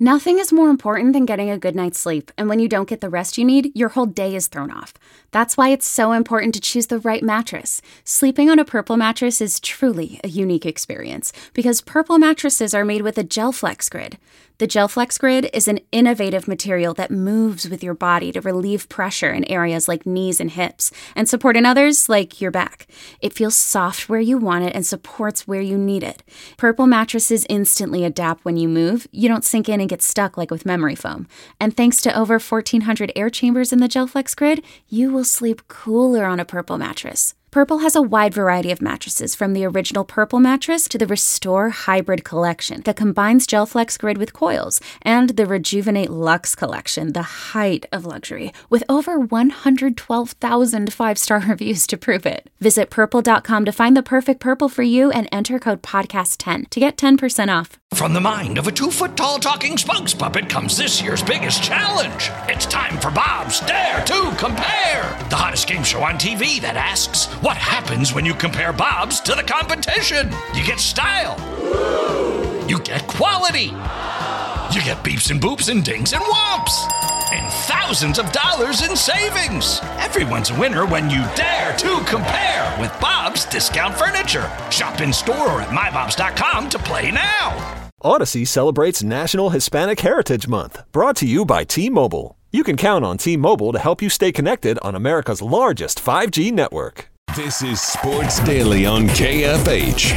Nothing is more important than getting a good night's sleep, and when you don't get the rest you need, your whole day is thrown off. That's why it's so important to choose the right mattress. Sleeping on a Purple mattress is truly a unique experience, because Purple mattresses are made with a GelFlex Grid. The GelFlex Grid is an innovative material that moves with your body to relieve pressure in areas like knees and hips, and support in others like your back. It feels soft where you want it and supports where you need it. Purple mattresses instantly adapt when you move. You don't sink in and get stuck like with memory foam. And thanks to over 1,400 air chambers in the GelFlex Grid, you will sleep cooler on a Purple mattress. Purple has a wide variety of mattresses, from the original Purple mattress to the Restore Hybrid collection that combines GelFlex Grid with coils, and the Rejuvenate Luxe collection, the height of luxury, with over 112,000 five-star reviews to prove it. Visit purple.com to find the perfect Purple for you and enter code podcast10 to get 10% off. From the mind of a 2-foot-tall talking spokes puppet comes this year's biggest challenge. It's time for Bob's Dare to Compare, the hottest game show on TV that asks, what happens when you compare Bob's to the competition? You get style. You get quality. You get beeps and boops and dings and whomps. And thousands of dollars in savings. Everyone's a winner when you dare to compare with Bob's Discount Furniture. Shop in store or at mybobs.com to play now. Odyssey celebrates National Hispanic Heritage Month, brought to you by T-Mobile. You can count on T-Mobile to help you stay connected on America's largest 5G network. This is Sports Daily on KFH.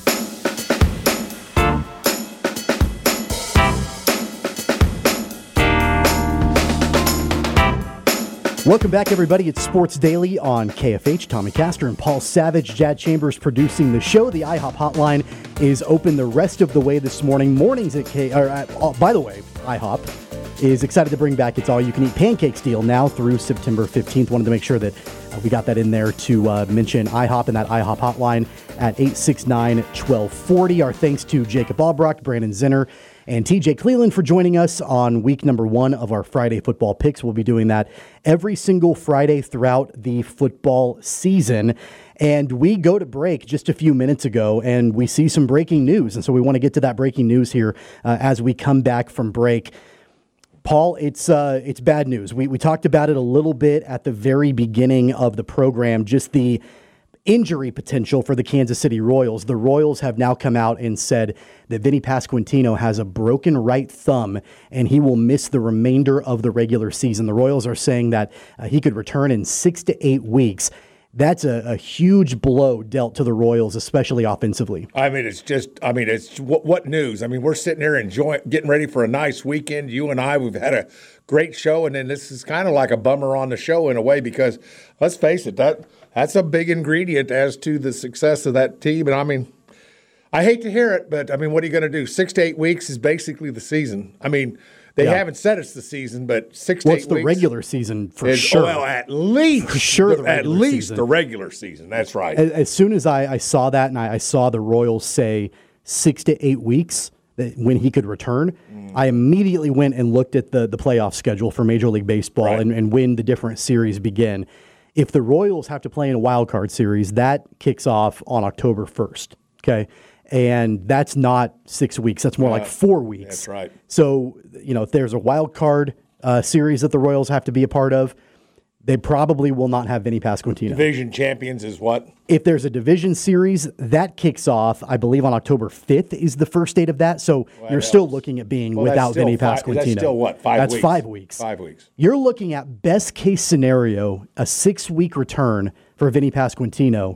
Welcome back, everybody. It's Sports Daily on KFH. Tommy Castor and Paul Savage, Jad Chambers producing the show. The IHOP hotline is open the rest of the way this morning. Mornings at by the way, IHOP is excited to bring back its all-you-can-eat pancakes deal now through September 15th. Wanted to make sure that we got that in there to mention IHOP and that IHOP hotline at 869-1240. Our thanks to Jacob Albrock, Brandon Zinner, and TJ Cleveland for joining us on week number 1 of our Friday football picks. We'll be doing that every single Friday throughout the football season. And we go to break just a few minutes ago, and we see some breaking news. And so we want to get to that breaking news here as we come back from break. Paul, it's bad news. We talked about it a little bit at the very beginning of the program, just the injury potential for the Kansas City Royals. The Royals have now come out and said that Vinny Pasquantino has a broken right thumb and he will miss the remainder of the regular season. The Royals are saying that he could return in 6 to 8 weeks. That's a huge blow dealt to the Royals, especially offensively. It's what news? I mean, we're sitting here getting ready for a nice weekend. You and I, we've had a great show, and then this is kind of like a bummer on the show in a way because, let's face it, that's a big ingredient as to the success of that team. And, I mean, I hate to hear it, but, I mean, what are you going to do? 6 to 8 weeks is basically the season. I mean, they haven't said it's the season, but 6 to 8 weeks. It's the regular season for sure. Well, at least. For sure, the regular season. That's right. As soon as I saw that and I saw the Royals say 6 to 8 weeks when he could return, I immediately went and looked at the playoff schedule for Major League Baseball and when the different series begin. If the Royals have to play in a wild card series, that kicks off on October 1st, okay? And that's not 6 weeks. That's more like 4 weeks. That's right. So, if there's a wild card series that the Royals have to be a part of, they probably will not have Vinny Pasquantino. Division champions is what? If there's a division series, that kicks off, I believe, on October 5th is the first date of that. So you're still looking at being without Vinny Pasquantino. That's still what, 5 weeks? That's 5 weeks. 5 weeks. You're looking at best case scenario, a 6-week return for Vinny Pasquantino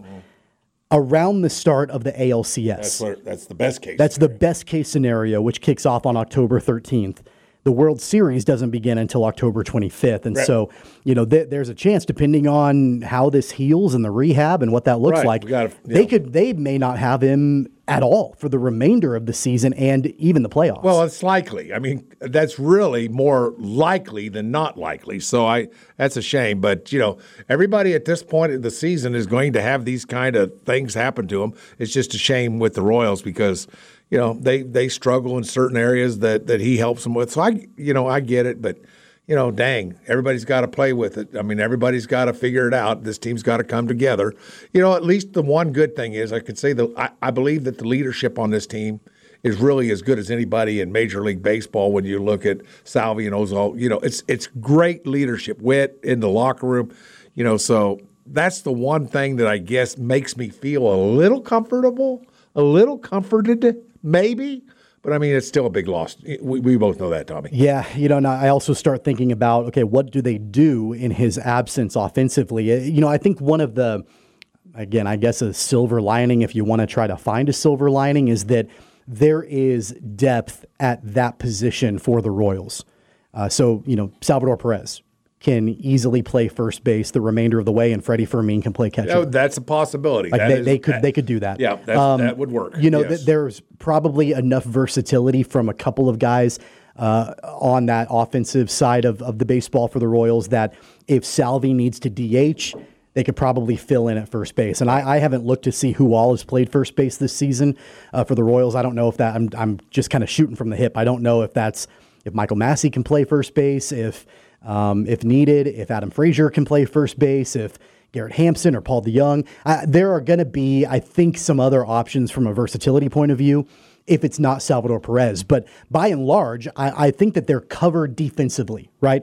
around the start of the ALCS. That's the best case. That's the best case scenario, which kicks off on October 13th. The World Series doesn't begin until October 25th. And so, there's a chance, depending on how this heals and the rehab and what that looks like, they may not have him at all for the remainder of the season and even the playoffs. Well, it's likely. I mean, that's really more likely than not likely. So that's a shame. But, everybody at this point in the season is going to have these kind of things happen to them. It's just a shame with the Royals because – they struggle in certain areas that he helps them with. So I get it, but dang, everybody's got to play with it. I mean, everybody's got to figure it out. This team's got to come together. At least the one good thing is I could say that I believe that the leadership on this team is really as good as anybody in Major League Baseball when you look at Salvi and Ozol. It's great leadership, wit in the locker room. So that's the one thing that I guess makes me feel a little comforted, maybe. But, I mean, it's still a big loss. We both know that, Tommy. Yeah, now I also start thinking about, okay, what do they do in his absence offensively? I think one of the, again, I guess a silver lining, if you want to try to find a silver lining, is that there is depth at that position for the Royals. So, Salvador Perez can easily play first base the remainder of the way, and Freddie Fermin can play catcher. That's a possibility. They could do that. Yeah, that would work. Yes. There's probably enough versatility from a couple of guys on that offensive side of the baseball for the Royals that if Salvi needs to DH, they could probably fill in at first base. And I haven't looked to see who all has played first base this season for the Royals. I don't know if that. I'm just kind of shooting from the hip. I don't know if Michael Massey can play first base, if needed, if Adam Frazier can play first base, if Garrett Hampson or Paul DeYoung. There are going to be, I think, some other options from a versatility point of view if it's not Salvador Perez. But by and large, I think that they're covered defensively, right?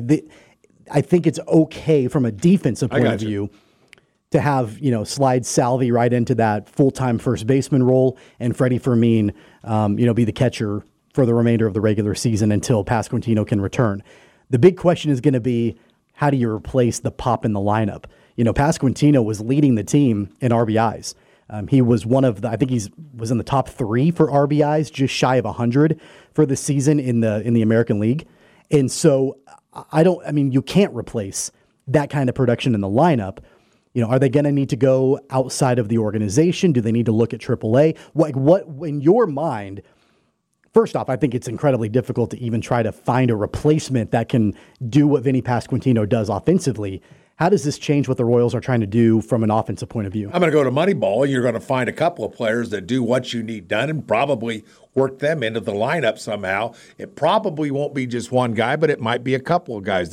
I think it's okay from a defensive point of view to have, slide Salvi right into that full-time first baseman role and Freddie Fermin, be the catcher for the remainder of the regular season until Pasquantino can return. The big question is going to be, how do you replace the pop in the lineup? Pasquantino was leading the team in RBIs. He was I think he was in the top 3 for RBIs, just shy of 100 for the season in the American League. And so you can't replace that kind of production in the lineup. Are they going to need to go outside of the organization? Do they need to look at AAA? What in your mind? First off, I think it's incredibly difficult to even try to find a replacement that can do what Vinny Pasquantino does offensively. How does this change what the Royals are trying to do from an offensive point of view? I'm going to go to Moneyball. You're going to find a couple of players that do what you need done and probably work them into the lineup somehow. It probably won't be just one guy, but it might be a couple of guys.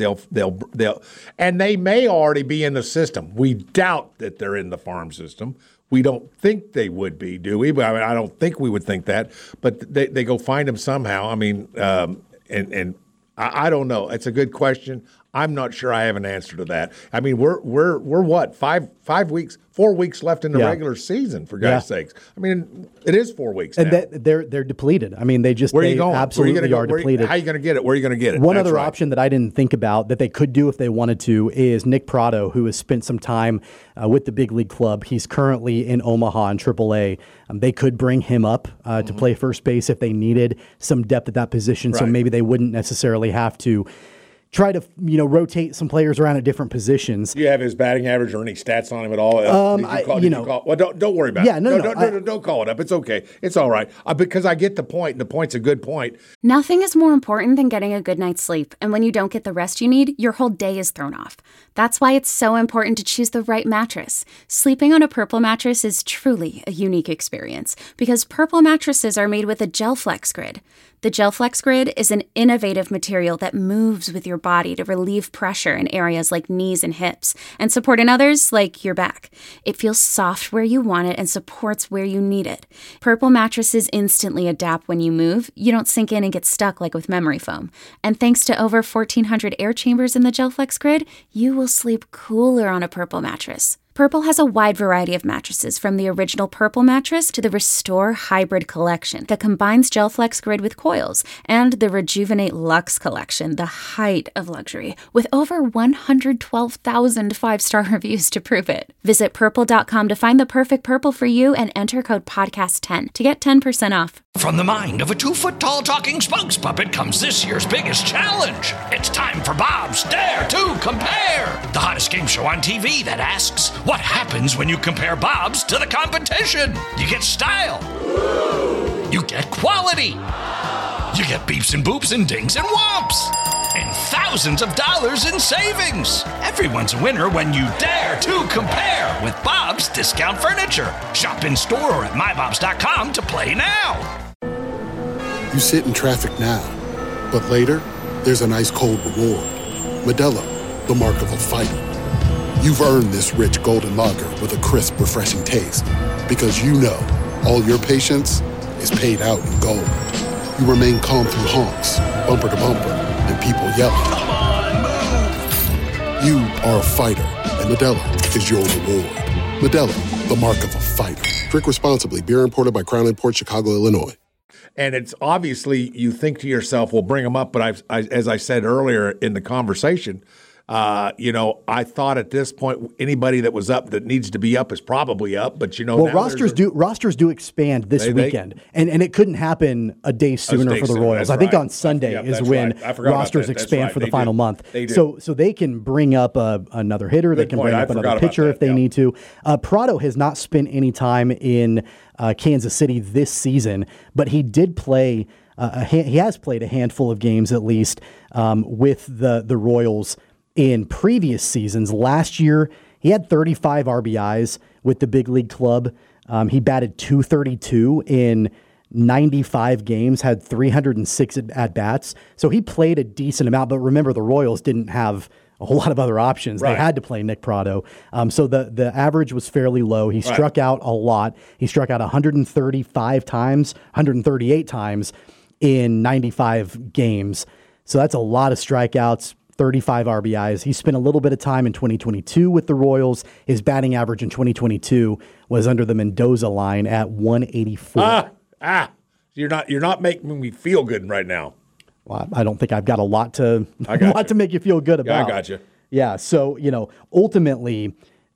And they may already be in the system. We doubt that they're in the farm system. We don't think they would be, do we? But I don't think we would think that. But they go find them somehow. I mean, and I don't know. It's a good question. I'm not sure I have an answer to that. I mean, we're what, 4 weeks left in the regular season, for God's sakes. I mean, it is 4 weeks now. And they're depleted. I mean, they absolutely are depleted. How are you going to get it? Where are you going to get it? One other option that I didn't think about that they could do if they wanted to is Nick Pratto, who has spent some time with the big league club. He's currently in Omaha in AAA. They could bring him up to play first base if they needed some depth at that position. Right. So maybe they wouldn't necessarily have to try to rotate some players around at different positions. Do you have his batting average or any stats on him at all? Well, don't worry about it. Don't call it up. It's okay. It's all right. Because I get the point, and the point's a good point. Nothing is more important than getting a good night's sleep. And when you don't get the rest you need, your whole day is thrown off. That's why it's so important to choose the right mattress. Sleeping on a Purple mattress is truly a unique experience because Purple mattresses are made with a GelFlex Grid. The GelFlex Grid is an innovative material that moves with your body to relieve pressure in areas like knees and hips and support in others like your back. It feels soft where you want it and supports where you need it. Purple mattresses instantly adapt when you move. You don't sink in and get stuck like with memory foam. And thanks to over 1,400 air chambers in the GelFlex Grid, you will sleep cooler on a Purple mattress. Purple has a wide variety of mattresses, from the original Purple mattress to the Restore Hybrid collection that combines GelFlex Grid with coils, and the Rejuvenate Luxe collection, the height of luxury, with over 112,000 five-star reviews to prove it. Visit Purple.com to find the perfect Purple for you and enter code PODCAST10 to get 10% off. From the mind of a 2-foot-tall talking spokes puppet comes this year's biggest challenge. It's time for Bob's Dare to Compare, the hottest game show on TV that asks, what happens when you compare Bob's to the competition? You get style. You get quality. You get beeps and boops and dings and whomps. And thousands of dollars in savings. Everyone's a winner when you dare to compare with Bob's Discount Furniture. Shop in store or at mybobs.com to play now. You sit in traffic now, but later, there's an ice-cold reward. Modelo, the mark of a fighter. You've earned this rich golden lager with a crisp, refreshing taste. Because you know, all your patience is paid out in gold. You remain calm through honks, bumper to bumper, and people yelling. Come on, move! You are a fighter, and Modelo is your reward. Modelo, the mark of a fighter. Drink responsibly. Beer imported by Crown Imports, Chicago, Illinois. And it's obviously, you think to yourself, we'll bring them up. But as I said earlier in the conversation, I thought at this point anybody that was up that needs to be up is probably up. But rosters do expand this weekend, and it couldn't happen a day sooner for the Royals. I think on Sunday is when rosters expand for the final month. So they can bring up another hitter. They can bring up another pitcher if they need to. Prado has not spent any time in Kansas City this season, but he did play. He has played a handful of games at least with the Royals in previous seasons. Last year, he had 35 RBIs with the big league club. He batted .232 in 95 games, had 306 at-bats. So he played a decent amount. But remember, the Royals didn't have a whole lot of other options. Right. They had to play Nick Prado. So the average was fairly low. He struck out a lot. He struck out 138 times in 95 games. So that's a lot of strikeouts. 35 RBIs. He spent a little bit of time in 2022 with the Royals. His batting average in 2022 was under the Mendoza line at 184. You're not making me feel good right now. Well, I don't think I've got a lot to make you feel good about. Yeah, I got you. Yeah, so ultimately,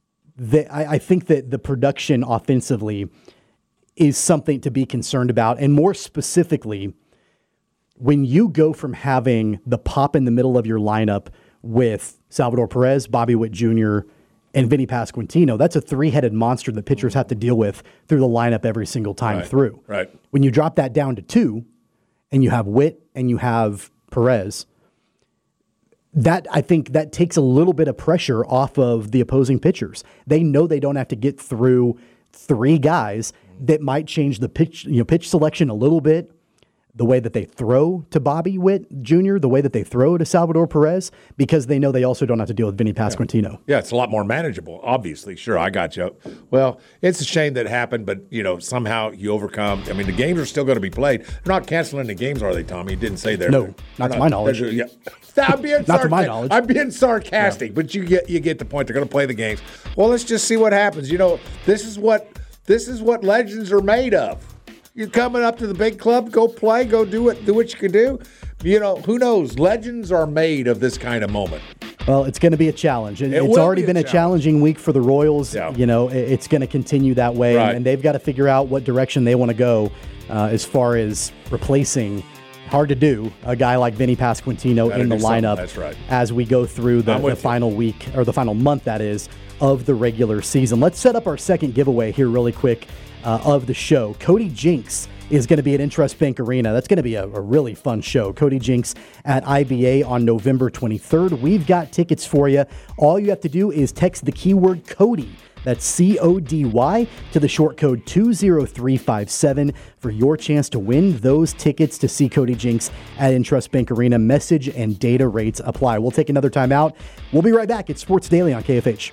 I think that the production offensively is something to be concerned about, and more specifically, when you go from having the pop in the middle of your lineup with Salvador Perez, Bobby Witt Jr., and Vinny Pasquantino, that's a three-headed monster that pitchers have to deal with through the lineup every single time through. Right. When you drop that down to two, and you have Witt and you have Perez, I think that takes a little bit of pressure off of the opposing pitchers. They know they don't have to get through three guys that might change the pitch selection a little bit. The way that they throw to Bobby Witt Jr., the way that they throw to Salvador Perez, because they know they also don't have to deal with Vinny Pasquantino. Yeah, it's a lot more manageable, obviously. Sure, I got you. Well, it's a shame that it happened, but, somehow you overcome. I mean, the games are still going to be played. They're not canceling the games, are they, Tommy? You didn't say there. No, not to my knowledge. Yeah. I'm being not to my knowledge. I'm being sarcastic, but you get the point. They're going to play the games. Well, let's just see what happens. This is what legends are made of. You're coming up to the big club, go play, go do what you can do. Who knows? Legends are made of this kind of moment. Well, it's going to be a challenge. It's already been a challenging week for the Royals. Yeah. It's going to continue that way, and they've got to figure out what direction they want to go as far as replacing, hard to do, a guy like Vinny Pasquantino in the lineup. That's right. As we go through the final week, or the final month, that is, of the regular season. Let's set up our second giveaway here really quick. Of the show. Cody Jinks is going to be at Intrust Bank Arena. That's going to be a really fun show. Cody Jinks at IBA on November 23rd. We've got tickets for you. All you have to do is text the keyword Cody, that's CODY, to the short code 20357 for your chance to win those tickets to see Cody Jinks at Intrust Bank Arena. Message and data rates apply. We'll take another time out. We'll be right back. It's Sports Daily on KFH.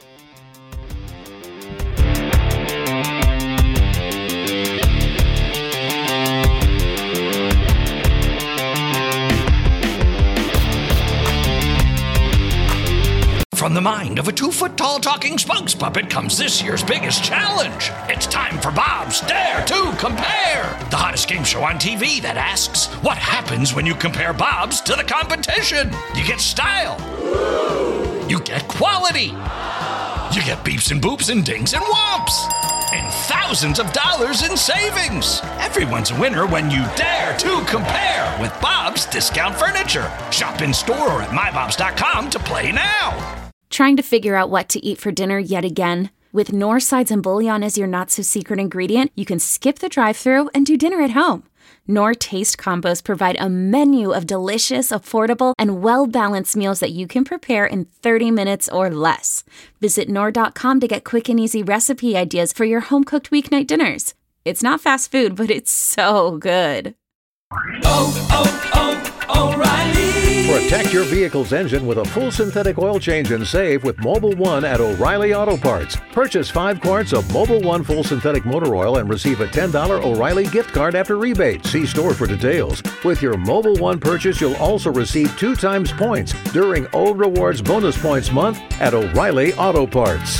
From the mind of a 2-foot-tall talking spokes puppet comes this year's biggest challenge. It's time for Bob's Dare to Compare, the hottest game show on TV that asks, what happens when you compare Bob's to the competition? You get style. You get quality. You get beeps and boops and dings and whomps. And thousands of dollars in savings. Everyone's a winner when you dare to compare with Bob's Discount Furniture. Shop in store or at mybobs.com to play now. Trying to figure out what to eat for dinner yet again? With Knorr sides and bouillon as your not-so-secret ingredient, you can skip the drive-thru and do dinner at home. Knorr Taste Combos provide a menu of delicious, affordable, and well-balanced meals that you can prepare in 30 minutes or less. Visit Knorr.com to get quick and easy recipe ideas for your home-cooked weeknight dinners. It's not fast food, but it's so good. For a Protect your vehicle's engine with a full synthetic oil change and save with Mobil 1 at O'Reilly Auto Parts. Purchase 5 quarts of Mobil 1 full synthetic motor oil and receive a $10 O'Reilly gift card after rebate. See store for details. With your Mobil 1 purchase, you'll also receive 2 times points during O Rewards Bonus Points Month at O'Reilly Auto Parts.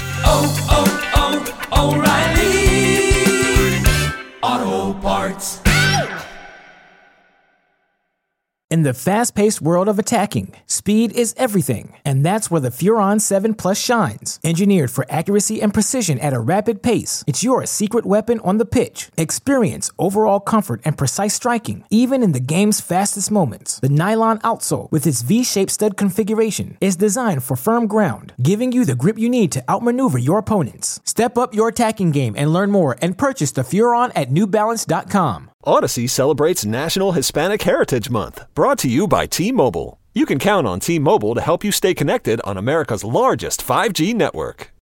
O'Reilly Auto Parts. In the fast-paced world of attacking, speed is everything, and that's where the Furon 7 Plus shines. Engineered for accuracy and precision at a rapid pace, it's your secret weapon on the pitch. Experience overall comfort and precise striking, even in the game's fastest moments. The nylon outsole, with its V-shaped stud configuration, is designed for firm ground, giving you the grip you need to outmaneuver your opponents. Step up your attacking game and learn more and purchase the Furon at NewBalance.com. Odyssey celebrates National Hispanic Heritage Month, brought to you by T-Mobile. You can count on T-Mobile to help you stay connected on America's largest 5G network.